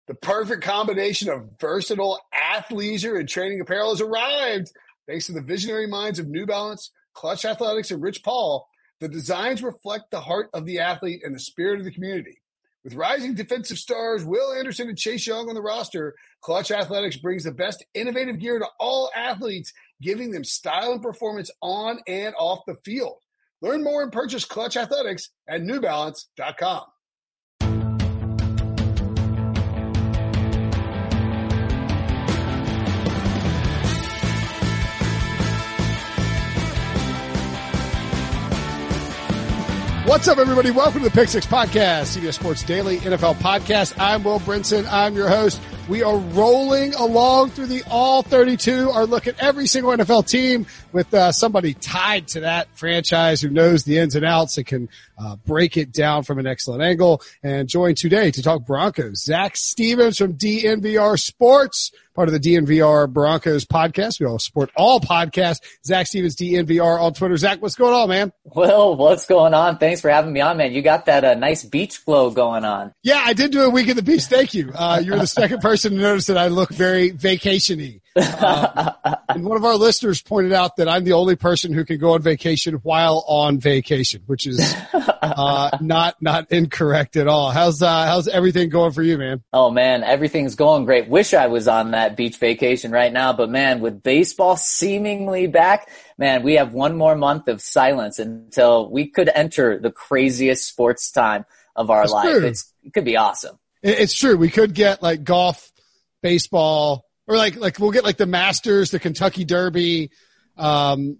The perfect combination of versatile athleisure and training apparel has arrived. Thanks to the visionary minds of New Balance, Clutch Athletics, and Rich Paul, the designs reflect the heart of the athlete and the spirit of the community. With rising defensive stars Will Anderson and Chase Young on the roster, Clutch Athletics brings the best innovative gear to all athletes, giving them style and performance on and off the field. Learn more and purchase Clutch Athletics at newbalance.com. What's up, everybody? Welcome to the Pick Six Podcast, CBS Sports Daily NFL Podcast. I'm Will Brinson. I'm your host. We are rolling along through the All 32, our look at every single NFL team with somebody tied to that franchise who knows the ins and outs and can break it down from an excellent angle. And joined today to talk Broncos, Zach Stevens from DNVR Sports, part of the DNVR Broncos podcast. We all support all podcasts. Zach Stevens, DNVR on Twitter. Zach, what's going on, man? Well, what's going on? Thanks for having me on, man. You got that nice beach glow going on. Yeah, I did do a week at the beach. Thank you. You're the second person to notice that I look very vacation-y. And one of our listeners pointed out that I'm the only person who can go on vacation while on vacation, which is not incorrect at all. How's everything going for you, man? Oh, man, everything's going great. Wish I was on that beach vacation right now, but man, with baseball seemingly back, man, we have one more month of silence until we could enter the craziest sports time of our life. It could be awesome. It's true. We could get like golf, baseball, or like we'll get like the Masters, the Kentucky Derby, the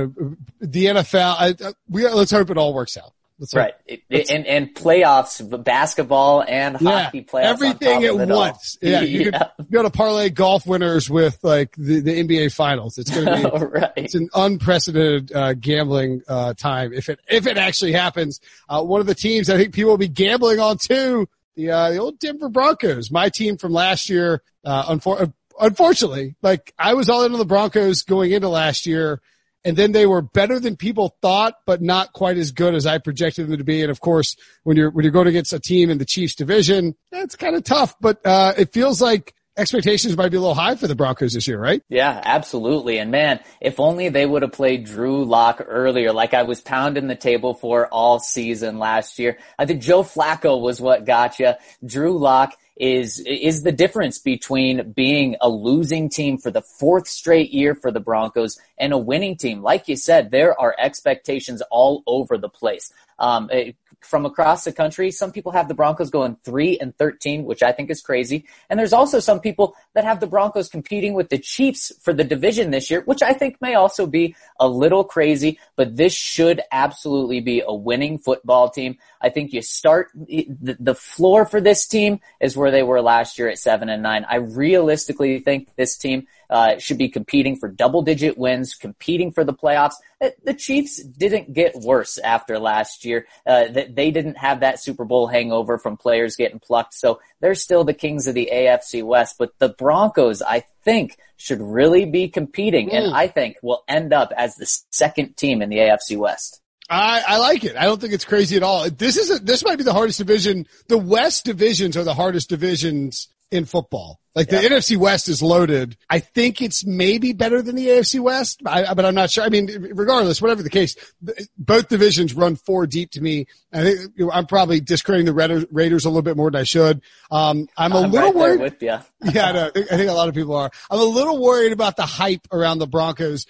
NFL. Let's hope it all works out. Right. And playoffs, basketball and hockey playoffs. Everything at once. Yeah. You could go to parlay golf winners with like the NBA finals. It's going to be, right. It's an unprecedented, gambling, time. If it actually happens, one of the teams I think people will be gambling on too, the old Denver Broncos, my team from last year, unfortunately, like I was all in on the Broncos going into last year. And then they were better than people thought, but not quite as good as I projected them to be. And of course, when you're going against a team in the Chiefs division, that's kind of tough. But it feels like expectations might be a little high for the Broncos this year, right? Yeah, absolutely. And man, if only they would have played Drew Lock earlier, like I was pounding the table for all season last year. I think Joe Flacco was what got you. Drew Lock is the difference between being a losing team for the fourth straight year for the Broncos and a winning team. Like you said, there are expectations all over the place. From across the country, some people have the Broncos going 3-13, which I think is crazy. And there's also some people that have the Broncos competing with the Chiefs for the division this year, which I think may also be a little crazy, but this should absolutely be a winning football team. I think you start the floor for this team is where they were last year at 7-9. I realistically think this team should be competing for double-digit wins, competing for the playoffs. The Chiefs didn't get worse after last year. They didn't have that Super Bowl hangover from players getting plucked, so they're still the kings of the AFC West. But the Broncos, I think, should really be competing, and I think will end up as the second team in the AFC West. I like it. I don't think it's crazy at all. This might be the hardest division. The West divisions are the hardest divisions in football. Like the NFC West is loaded. I think it's maybe better than the AFC West, but I'm not sure. I mean, regardless, whatever the case, both divisions run four deep to me. I think I'm probably discrediting the Raiders a little bit more than I should. I'm a little worried. With you. Yeah, no, I think a lot of people are. I'm a little worried about the hype around the Broncos.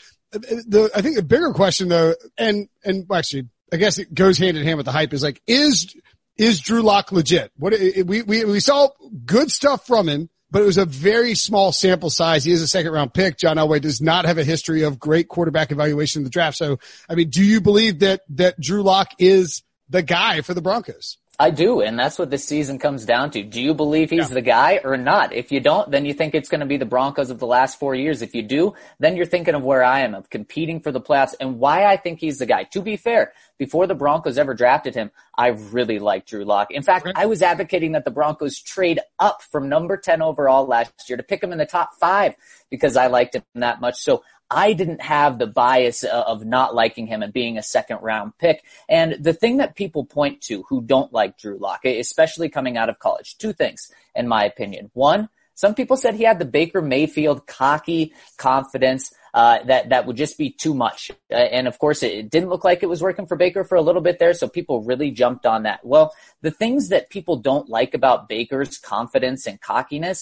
I think the bigger question though, and actually, I guess it goes hand in hand with the hype is like, is Drew Lock legit? We saw good stuff from him, but it was a very small sample size. He is a second round pick. John Elway does not have a history of great quarterback evaluation in the draft. So, I mean, do you believe that Drew Lock is the guy for the Broncos? I do, and that's what this season comes down to. Do you believe he's the guy or not? If you don't, then you think it's going to be the Broncos of the last 4 years. If you do, then you're thinking of where I am, of competing for the playoffs and why I think he's the guy. To be fair, before the Broncos ever drafted him, I really liked Drew Lock. In fact, I was advocating that the Broncos trade up from number 10 overall last year to pick him in the top 5 because I liked him that much. So I didn't have the bias of not liking him and being a second round pick. And the thing that people point to who don't like Drew Lock, especially coming out of college, two things in my opinion. One, some people said he had the Baker Mayfield cocky confidence, that would just be too much. And of course, it didn't look like it was working for Baker for a little bit there, so people really jumped on that. Well, the things that people don't like about Baker's confidence and cockiness,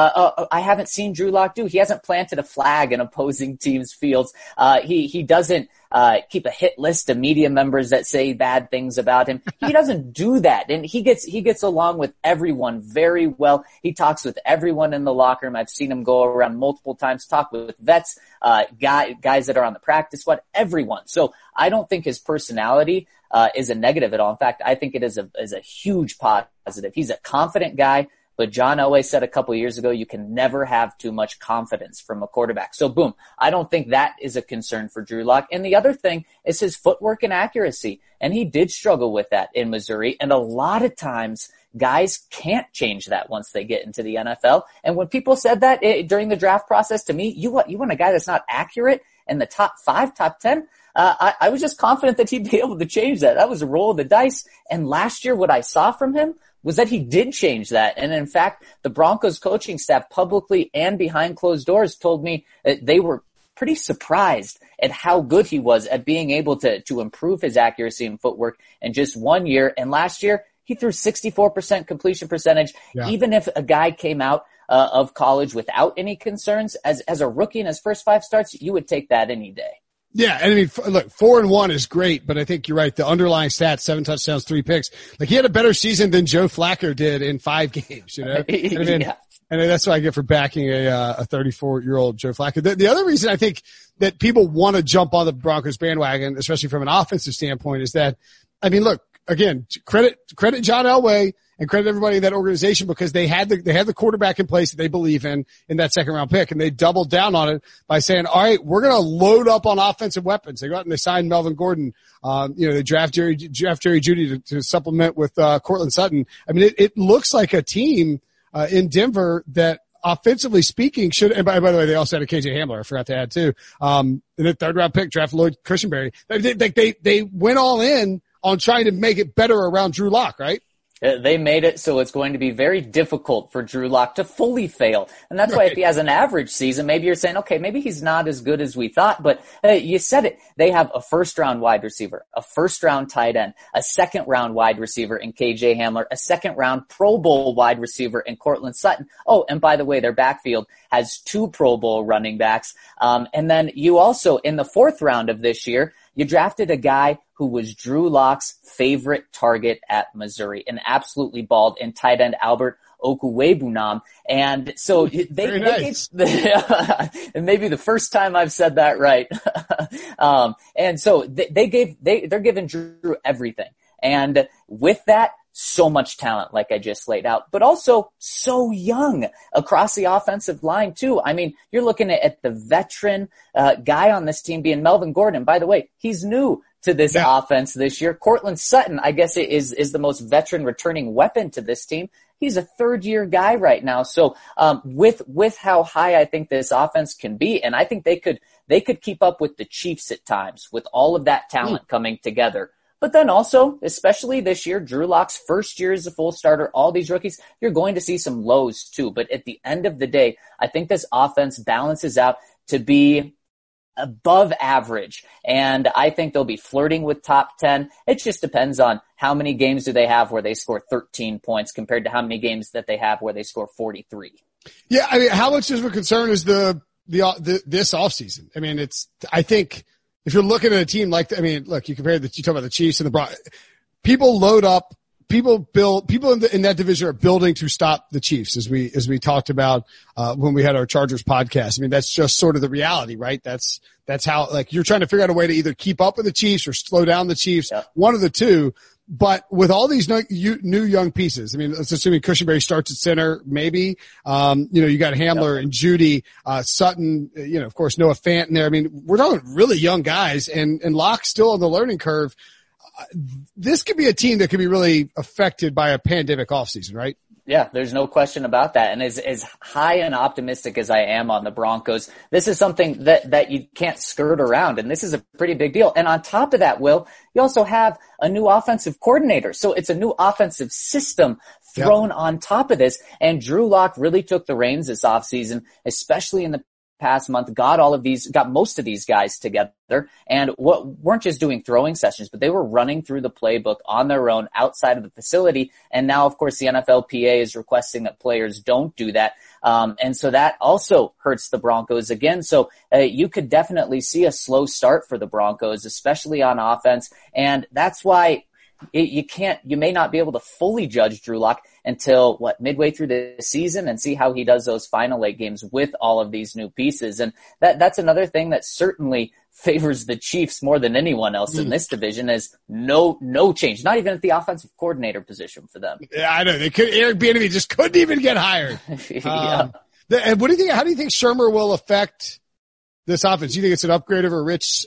I haven't seen Drew Lock do. He hasn't planted a flag in opposing teams' fields. He doesn't keep a hit list of media members that say bad things about him. He doesn't do that. And he gets along with everyone very well. He talks with everyone in the locker room. I've seen him go around multiple times, talk with vets, guys that are on the practice squad, everyone. So I don't think his personality, is a negative at all. In fact, I think it is a huge positive. He's a confident guy. But John Elway said a couple of years ago, you can never have too much confidence from a quarterback. So boom, I don't think that is a concern for Drew Lock. And the other thing is his footwork and accuracy. And he did struggle with that in Missouri. And a lot of times guys can't change that once they get into the NFL. And when people said that during the draft process to me, you want a guy that's not accurate in the top 5, top 10? I was just confident that he'd be able to change that. That was a roll of the dice. And last year, what I saw from him was that he did change that. And in fact, the Broncos coaching staff publicly and behind closed doors told me that they were pretty surprised at how good he was at being able to improve his accuracy and footwork in just 1 year. And last year, he threw 64% completion percentage. Yeah. Even if a guy came out of college without any concerns, as a rookie in his first 5 starts, you would take that any day. Yeah, and I mean, look, 4-1 is great, but I think you're right. The underlying stats, 7 touchdowns, 3 picks. Like, he had a better season than Joe Flacco did in 5 games, you know? Yeah. And that's what I get for backing a 34-year-old Joe Flacco. The other reason I think that people want to jump on the Broncos bandwagon, especially from an offensive standpoint, is that, I mean, look, again, credit John Elway and credit everybody in that organization, because they had the quarterback in place that they believe in that second round pick, and they doubled down on it by saying, all right, we're going to load up on offensive weapons. They go out and they signed Melvin Gordon. They draft Jerry Jeudy to supplement with Courtland Sutton. I mean, it looks like a team in Denver that, offensively speaking, should, and by the way, they also had a KJ Hamler, I forgot to add too. And the 3rd round pick, draft Lloyd Cushenberry. They went all in on trying to make it better around Drew Lock, right? They made it so it's going to be very difficult for Drew Lock to fully fail. And that's why if he has an average season, maybe you're saying, okay, maybe he's not as good as we thought. But you said it. They have a 1st-round wide receiver, a 1st-round tight end, a 2nd-round wide receiver in KJ Hamler, a 2nd-round Pro Bowl wide receiver in Courtland Sutton. Oh, and by the way, their backfield has 2 Pro Bowl running backs. And then you also, in the 4th round of this year, you drafted a guy who was Drew Lock's favorite target at Missouri, and absolutely balled, in tight end Albert Okwuegbunam. And so they nice. And maybe the first time I've said that right. And so they're giving Drew everything. And with that, so much talent, like I just laid out, but also so young across the offensive line too. I mean, you're looking at the veteran guy on this team being Melvin Gordon. By the way, he's new to this offense this year. Courtland Sutton, I guess, is the most veteran returning weapon to this team. He's a 3rd-year guy right now. So with how high I think this offense can be, and I think they could keep up with the Chiefs at times with all of that talent coming together. But then also, especially this year, Drew Lock's first year as a full starter, all these rookies, you're going to see some lows too. But at the end of the day, I think this offense balances out to be above average. And I think they'll be flirting with top 10. It just depends on how many games do they have where they score 13 points compared to how many games that they have where they score 43. Yeah, I mean, how much of a concern is this offseason? I mean, I think if you're looking at a team like, you talk about the Chiefs and the Broncos, people load up, people in that division are building to stop the Chiefs, as we talked about, when we had our Chargers podcast. I mean, that's just sort of the reality, right? That's how, like, you're trying to figure out a way to either keep up with the Chiefs or slow down the Chiefs, one of the two. But with all these new young pieces, I mean, let's assume Cushenberry starts at center, maybe. You got Hamler and Jeudy, Sutton, of course, Noah Fant in there. I mean, we're talking really young guys, and Locke's still on the learning curve. This could be a team that could be really affected by a pandemic offseason, right? Yeah, there's no question about that. And as high and optimistic as I am on the Broncos, this is something that you can't skirt around. And this is a pretty big deal. And on top of that, Will, you also have a new offensive coordinator. So it's a new offensive system thrown on top of this. And Drew Lock really took the reins this offseason, especially in the past month, got most of these guys together and weren't just doing throwing sessions, but they were running through the playbook on their own outside of the facility. And now, of course, the NFLPA is requesting that players don't do that. And so that also hurts the Broncos again. So you could definitely see a slow start for the Broncos, especially on offense. And that's why you may not be able to fully judge Drew Lock until midway through the season and see how he does those final 8 games with all of these new pieces. And that's another thing that certainly favors the Chiefs more than anyone else in this division is no change, not even at the offensive coordinator position for them. Yeah, I know. Eric Bieniemy just couldn't even get hired. And what do you think? How do you think Shurmur will affect this offense? Do you think it's an upgrade over Rich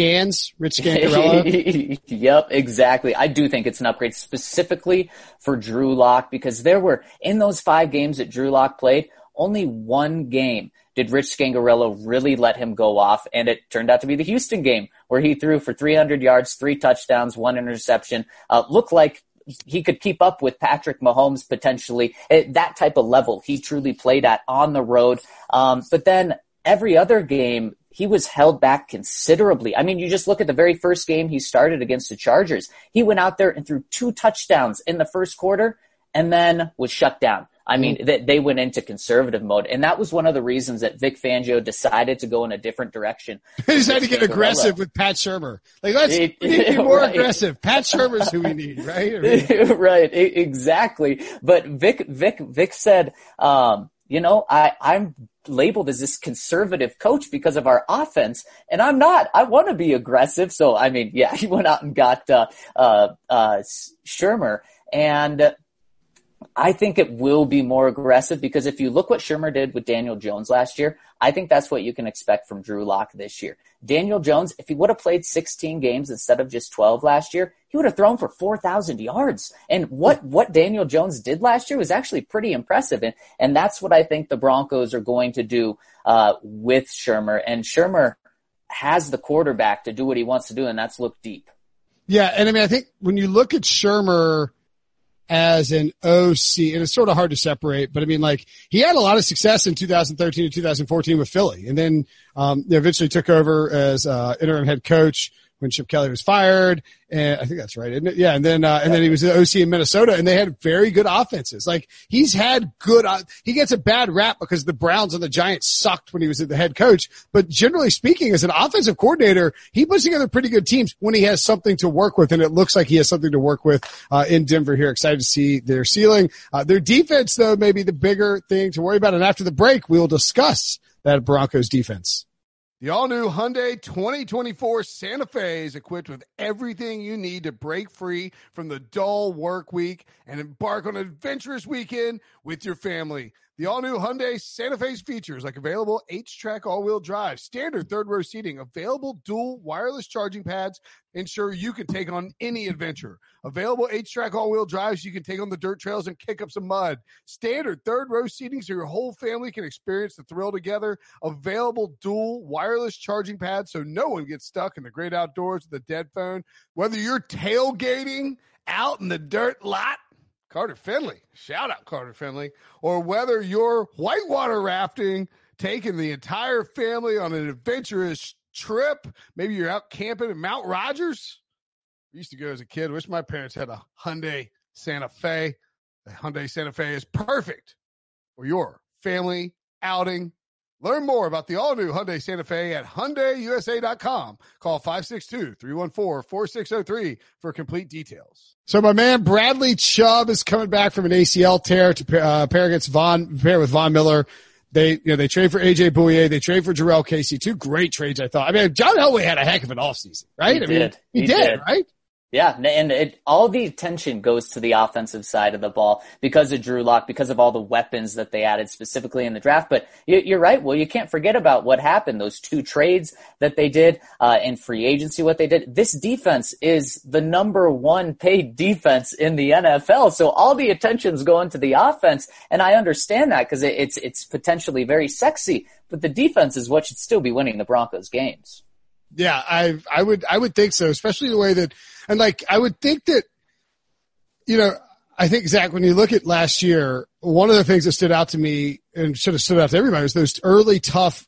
Scangarello? Yep, exactly. I do think it's an upgrade specifically for Drew Lock because there were, in those 5 games that Drew Lock played, only one game did Rich Scangarello really let him go off, and it turned out to be the Houston game where he threw for 300 yards, 3 touchdowns, 1 interception. Looked like he could keep up with Patrick Mahomes potentially. That type of level he truly played at on the road. But then every other game, he was held back considerably. I mean, you just look at the very first game he started against the Chargers. He went out there and threw 2 touchdowns in the first quarter and then was shut down. I mean, they went into conservative mode. And that was one of the reasons that Vic Fangio decided to go in a different direction. He decided to get aggressive with Pat Shurmur. We need to be more aggressive. Pat Shurmur's who we need, right? I mean, right, exactly. But Vic said, I'm labeled as this conservative coach because of our offense, and I'm not. I want to be aggressive. So, I mean, yeah, he went out and got Shurmur, and I think it will be more aggressive because if you look what Shurmur did with Daniel Jones last year, I think that's what you can expect from Drew Lock this year. Daniel Jones, if he would have played 16 games instead of just 12 last year, he would have thrown for 4,000 yards. And what Daniel Jones did last year was actually pretty impressive. And that's what I think the Broncos are going to do with Shurmur. And Shurmur has the quarterback to do what he wants to do, and that's look deep. Yeah, and I mean, I think when you look at Shurmur as an OC, and it's sort of hard to separate, but I mean, like, he had a lot of success in 2013 and 2014 with Philly, and then eventually took over as interim head coach when Chip Kelly was fired, and I think that's right, isn't it? Yeah, and then he was the OC in Minnesota, and they had very good offenses. Like, he's had good, he gets a bad rap because the Browns and the Giants sucked when he was the head coach, but generally speaking, as an offensive coordinator, he puts together pretty good teams when he has something to work with, and it looks like he has something to work with in Denver here. Excited to see their ceiling. Their defense, though, may be the bigger thing to worry about, and after the break, we'll discuss that Broncos defense. The all-new Hyundai 2024 Santa Fe is equipped with everything you need to break free from the dull work week and embark on an adventurous weekend with your family. The all-new Hyundai Santa Fe's features like available H-Track all-wheel drive, standard third-row seating, available dual wireless charging pads, ensure you can take on any adventure. Available H-Track all-wheel drives, you can take on the dirt trails and kick up some mud. Standard third-row seating so your whole family can experience the thrill together. Available dual wireless charging pads so no one gets stuck in the great outdoors with a dead phone. Whether you're tailgating out in the dirt lot, Carter Finley, shout out Carter Finley, or whether you're whitewater rafting, taking the entire family on an adventurous trip, maybe you're out camping in Mount Rogers. I used to go as a kid. Wish my parents had a Hyundai Santa Fe. The Hyundai Santa Fe is perfect for your family outing. Learn more about the all-new Hyundai Santa Fe at HyundaiUSA.com. Call 562-314-4603 for complete details. So my man Bradley Chubb is coming back from an ACL tear to pair with Von Miller. They trade for AJ Bouye. They trade for Jurrell Casey. 2 great trades, I thought. I mean, John Elway had a heck of an offseason, right? He did, right? Yeah, and all the attention goes to the offensive side of the ball because of Drew Lock, because of all the weapons that they added specifically in the draft. But you're right. Well, you can't forget about what happened, those 2 trades that they did in free agency, what they did. This defense is the number 1 paid defense in the NFL. So all the attention's going to the offense, and I understand that because it's potentially very sexy. But the defense is what should still be winning the Broncos games. Yeah, I would think so, especially the way that, and like, I would think that, I think, Zach, when you look at last year, one of the things that stood out to me and should have stood out to everybody was those early tough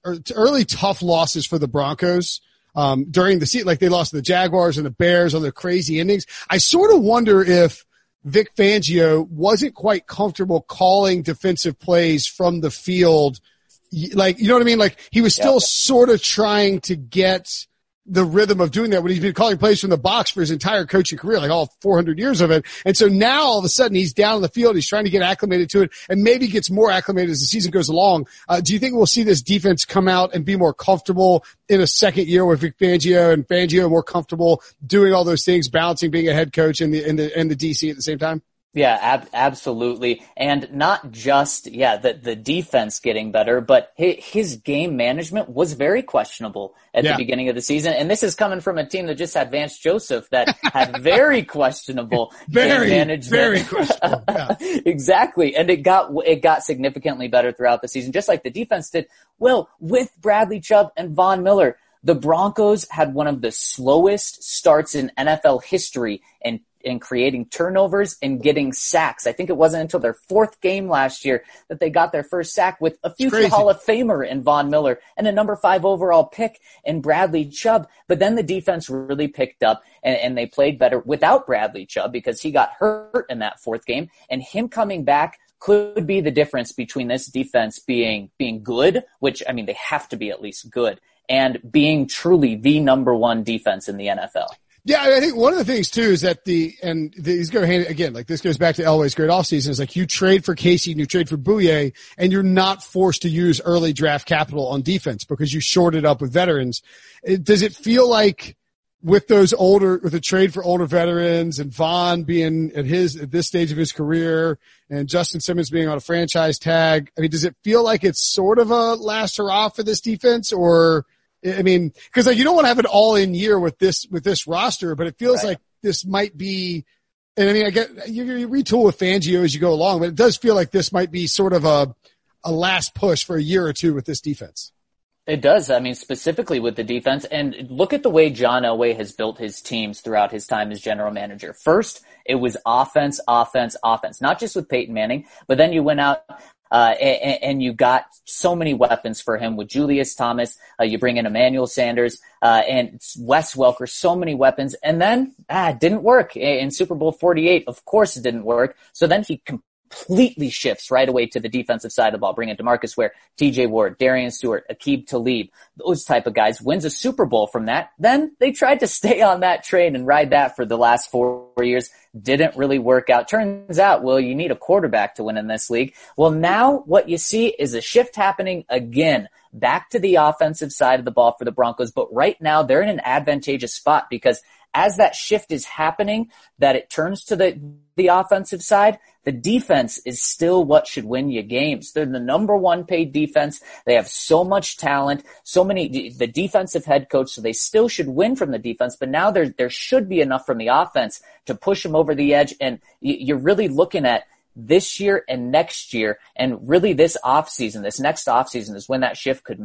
losses for the Broncos, during the season. Like, they lost to the Jaguars and the Bears on their crazy endings. I sort of wonder if Vic Fangio wasn't quite comfortable calling defensive plays from the field. Like, you know what I mean? Like, he was still sort of trying to get the rhythm of doing that when he's been calling plays from the box for his entire coaching career, like all 400 years of it. And so now all of a sudden he's down on the field. He's trying to get acclimated to it and maybe gets more acclimated as the season goes along. Do you think we'll see this defense come out and be more comfortable in a second year with Vic Fangio, and Fangio more comfortable doing all those things, balancing being a head coach and the DC at the same time? Yeah, absolutely. And not just, the defense getting better, but his game management was very questionable at the beginning of the season. And this is coming from a team that just had Vance Joseph that had very questionable game management. Very questionable. Yeah. Exactly. And it got significantly better throughout the season, just like the defense did. Well, with Bradley Chubb and Von Miller, the Broncos had one of the slowest starts in NFL history in creating turnovers and getting sacks. I think it wasn't until their 4th game last year that they got their first sack with a future Hall of Famer in Von Miller and a number 5 overall pick in Bradley Chubb. But then the defense really picked up and they played better without Bradley Chubb because he got hurt in that 4th game, and him coming back could be the difference between this defense being good, which, I mean, they have to be at least good, and being truly the number 1 defense in the NFL. Yeah, I think one of the things too is that these go hand again. Like, this goes back to Elway's great offseason. Is like, you trade for Casey and you trade for Bouye, and you're not forced to use early draft capital on defense because you shorted up with veterans. Does it feel like with a trade for older veterans and Von being at this stage of his career and Justin Simmons being on a franchise tag, I mean, does it feel like it's sort of a last hurrah for this defense? Or, I mean, because like, you don't want to have an all-in year with this roster, but it feels like this might be. And I mean, I get you retool with Fangio as you go along, but it does feel like this might be sort of a last push for a year or two with this defense. It does. I mean, specifically with the defense. And look at the way John Elway has built his teams throughout his time as general manager. First, it was offense, not just with Peyton Manning, but then you went out and you got so many weapons for him with Julius Thomas. You bring in Emmanuel Sanders and Wes Welker, so many weapons. And then it didn't work. In Super Bowl 48, of course it didn't work. So then he completely shifts right away to the defensive side of the ball, bringing DeMarcus Ware, TJ Ward, Darian Stewart, Aqib Talib, those type of guys, wins a Super Bowl from that. Then they tried to stay on that train and ride that for the last 4 years. Didn't really work out. Turns out, well, you need a quarterback to win in this league. Well, now what you see is a shift happening again, back to the offensive side of the ball for the Broncos. But right now they're in an advantageous spot because as that shift is happening, that it turns to the offensive side, the defense is still what should win you games. They're the number 1 paid defense. They have so much talent, the defensive head coach, so they still should win from the defense, but now there should be enough from the offense to push them over the edge. And you're really looking at this year and next year, and really this next offseason is when that shift could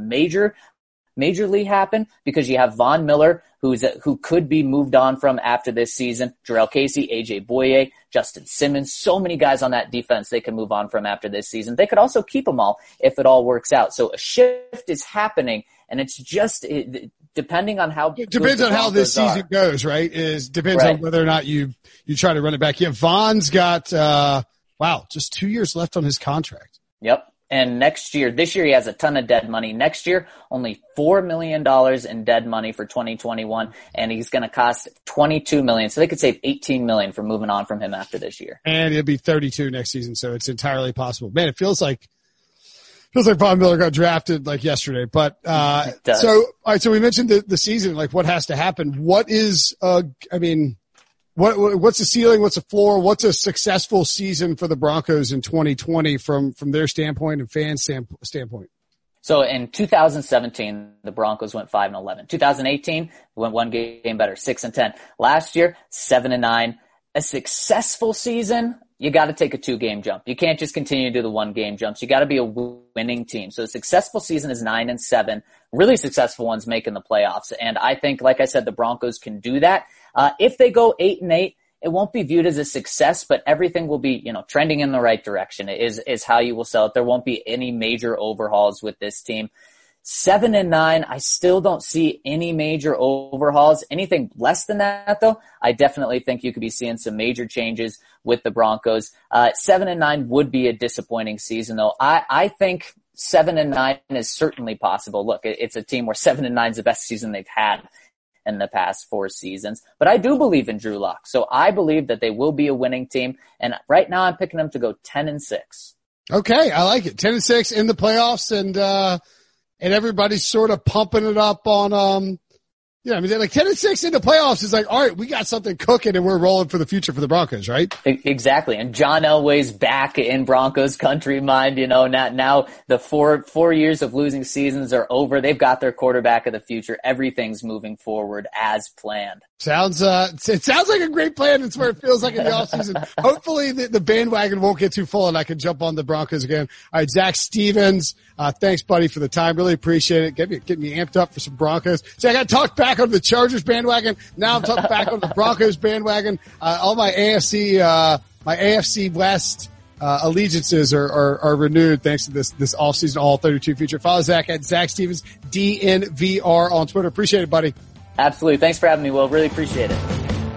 majorly happen, because you have Von Miller, who could be moved on from after this season, Jarrell Casey, AJ Bouye, Justin Simmons, so many guys on that defense they can move on from after this season. They could also keep them all if it all works out. So a shift is happening, and it's just depending on how it depends on how this season goes, right? Depends on whether or not you try to run it back. Yeah, Von's got just 2 years left on his contract. Yep. And this year he has a ton of dead money. Next year, only $4 million in dead money for 2021, and he's going to cost $22 million. So they could save $18 million for moving on from him after this year. And he'll be 32 next season, so it's entirely possible. Man, it feels like Von Miller got drafted like yesterday. But so all right, so we mentioned the season, like what has to happen. What is what's the ceiling? What's the floor? What's a successful season for the Broncos in 2020 from their standpoint and fan standpoint? So in 2017, the Broncos went 5-11. 2018, went one game better, 6-10. Last year, 7-9. A successful season, you got to take a 2-game jump. You can't just continue to do the 1-game jumps. You got to be a winning team. So a successful season is 9-7. Really successful ones making the playoffs. And I think, like I said, the Broncos can do that. If they go 8-8, it won't be viewed as a success, but everything will be, trending in the right direction is how you will sell it. There won't be any major overhauls with this team. 7-9, I still don't see any major overhauls. Anything less than that, though, I definitely think you could be seeing some major changes with the Broncos. 7-9 would be a disappointing season, though. I think 7-9 is certainly possible. Look, it's a team where 7-9 is the best season they've had in the past 4 seasons. But I do believe in Drew Lock. So I believe that they will be a winning team. And right now I'm picking them to go 10-6. Okay. I like it. 10-6 in the playoffs and everybody's sort of pumping it up on, they're like 10-6 in the playoffs is like, all right, we got something cooking and we're rolling for the future for the Broncos, right? Exactly. And John Elway's back in Broncos country, mind, now the four years of losing seasons are over. They've got their quarterback of the future. Everything's moving forward as planned. It sounds like a great plan. It's where it feels like in the offseason. Hopefully the bandwagon won't get too full and I can jump on the Broncos again. All right, Zach Stevens, thanks buddy for the time. Really appreciate it. Get me amped up for some Broncos. So I got to talk back on the Chargers bandwagon. Now I'm talking back on the Broncos bandwagon. All my AFC West allegiances are renewed thanks to this offseason all 32 feature. Follow Zach at Zach Stevens DNVR on Twitter. Appreciate it, buddy. Absolutely. Thanks for having me, Will. Really appreciate it.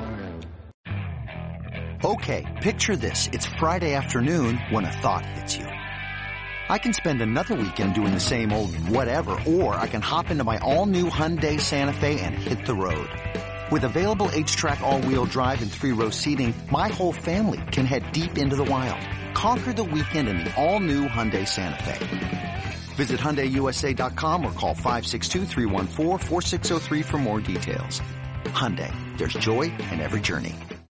Okay, picture this. It's Friday afternoon when a thought hits you. I can spend another weekend doing the same old whatever, or I can hop into my all-new Hyundai Santa Fe and hit the road. With available H-Track all-wheel drive and 3-row seating, my whole family can head deep into the wild. Conquer the weekend in the all-new Hyundai Santa Fe. Visit HyundaiUSA.com or call 562-314-4603 for more details. Hyundai, there's joy in every journey.